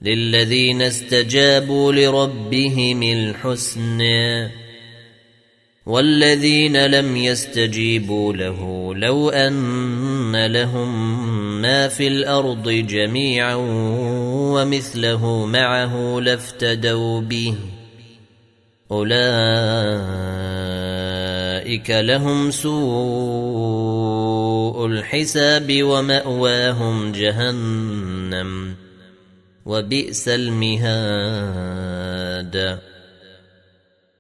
للذين استجابوا لربهم الحسنى والذين لم يستجيبوا له لو أن لهم ما في الأرض جميعا ومثله معه لافتدوا به أولئك لهم سوء الحساب ومأواهم جهنم وبئس المهاد.